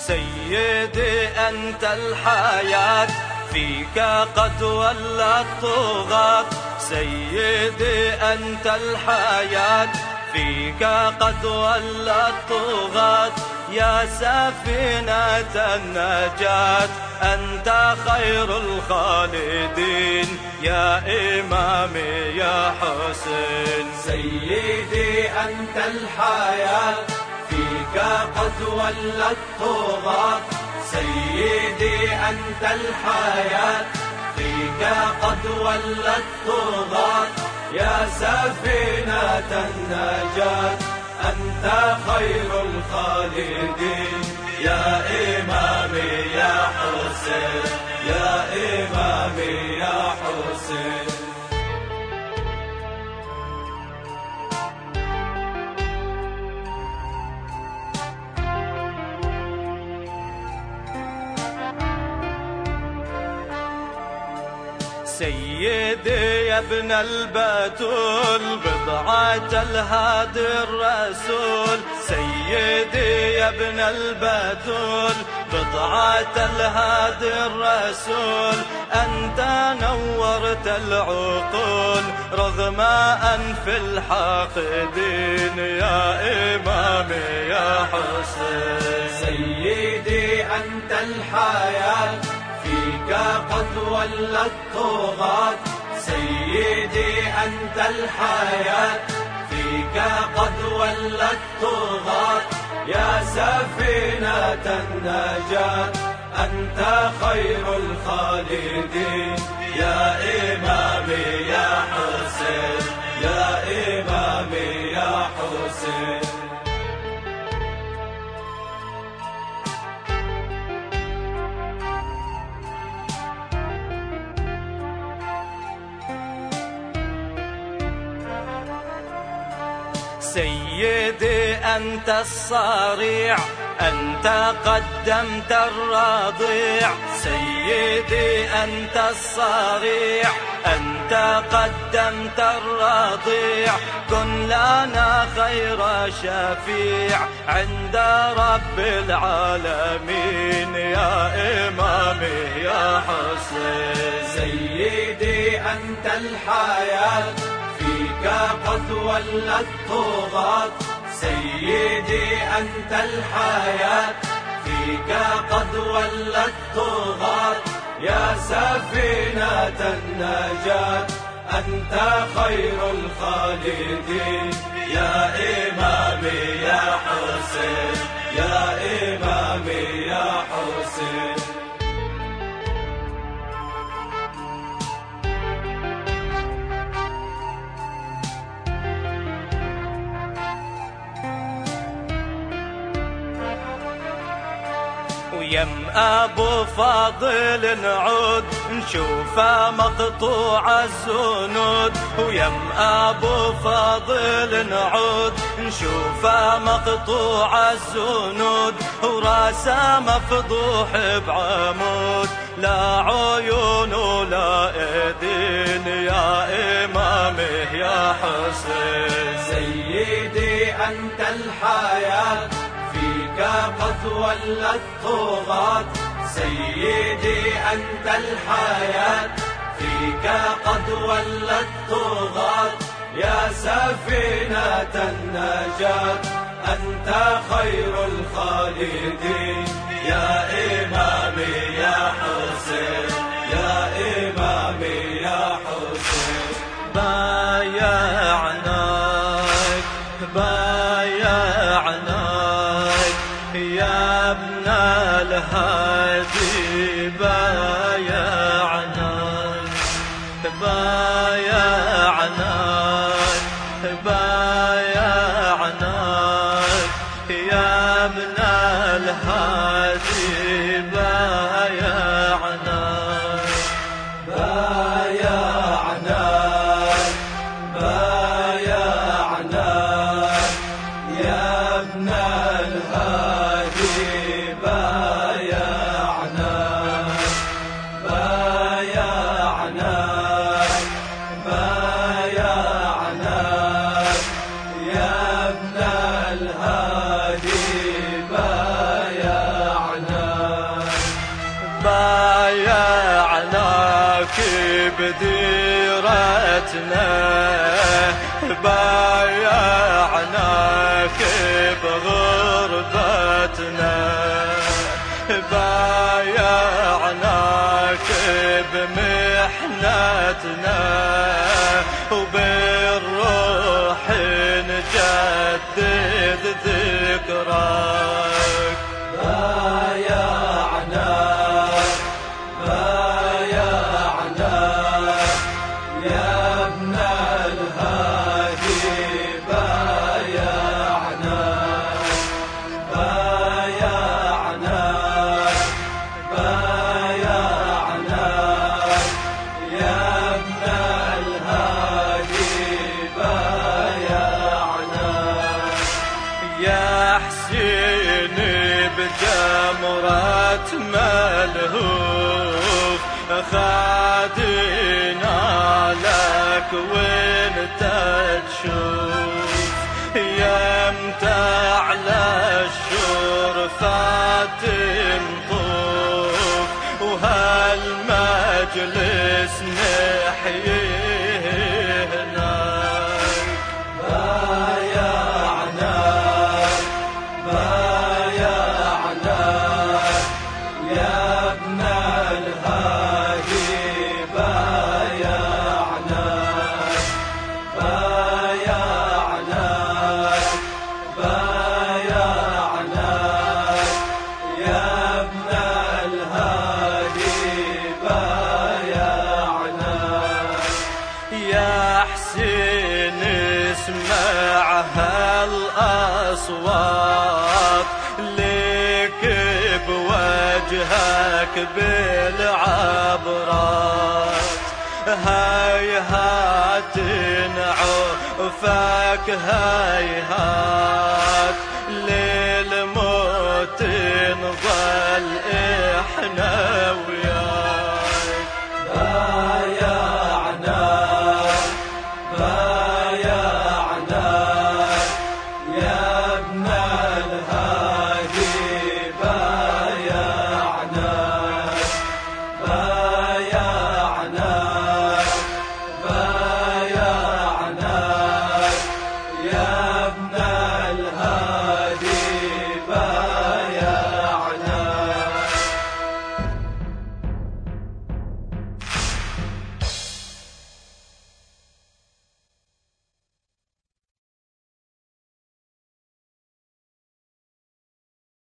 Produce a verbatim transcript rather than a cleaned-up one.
سيدي أنت الحياة، فيك قد ولى الطغاة. سيدي أنت الحياة، فيك قد ولى الطغاة. يا سفينة النجاة أنت خير الخالدين، يا إمامي يا حسين. سيدي أنت الحياة، فيك قد ولى الطغاة. سيدي أنت الحياة، فيك قد ولى الطغاة. يا سفينة النجاة أنت خير الخالدين، يا إمامي يا حسين، يا إمامي يا حسين. سيدي يا ابن البتول، بضعة الهادي الرسول. سيدي يا ابن البتول، بضعة الهادي الرسول. أنت نورت العقول رغم أنف الحاقدين، يا إمامي يا حسين. سيدي أنت الحياة، فيك قد ولى الطغاة. سيدي أنت الحياة، فيك قد ولى الطغاة. يا سفينة النجاة أنت خير الخالدين، يا إمامي يا حسين، يا إمامي يا حسين. سيدي أنت الصريع، أنت قدمت الرضيع. سيدي أنت الصريع، أنت قدمت الرضيع. كن لنا خير شفيع عند رب العالمين، يا إمامي يا حسين. سيدي أنت الحياة، فيك قد ولى الطغاة. سيدي أنت الحياة، فيك قد ولى الطغاة. يا سفينة النجاة أنت خير الخالدين، يا إمامي يا حسين، يا إمامي يا حسين. ويم أبو فاضل نعود نشوفه مقطوع الزنود. ويم أبو فاضل نعود نشوفه مقطوع الزنود. وراسه مفضوح بعمود، لا عيون ولا ايدين، يا إمامي يا حسين. سيدي أنت الحياة، فيك قد ولى الطغاة. سيدي أنت الحياة، فيك قد ولى الطغاة. يا سفينة النجاة أنت خير الخالدين، يا إمامي يا حسين، يا إمامي يا حسين. بايعناك بايعناك يا ابن الهادي، بايعناك بايعناك بايعناك يا ابن الهادي، بايعناك بايعناك بايعناك يا ابن الهادي، بايعناك بايعناك بايعناك يا ابن الهادي، بايعناك. بايعناك بغربتنا، بايعناك بمحنتنا، وبالروح نجدد ذكراك. بايعناك بايعناك يا ابن الهادي، بايعناك بايعناك بايعناك يا ابن الهادي، بايعناك يا حسين بجمرة ملهوف خادنا لك وانت تشوف، يمتى على الشرفات نطوف، وهالمجلس نحييه هناك. بايعناك بايعناك يا ابن الهادي، بايعناك بايعناك بايعناك يا ابن الهادي، بايعناك يا حسين اسمع هالأصوات، لك بوجهك بالعبرات، هيهات نعوفك هيهات،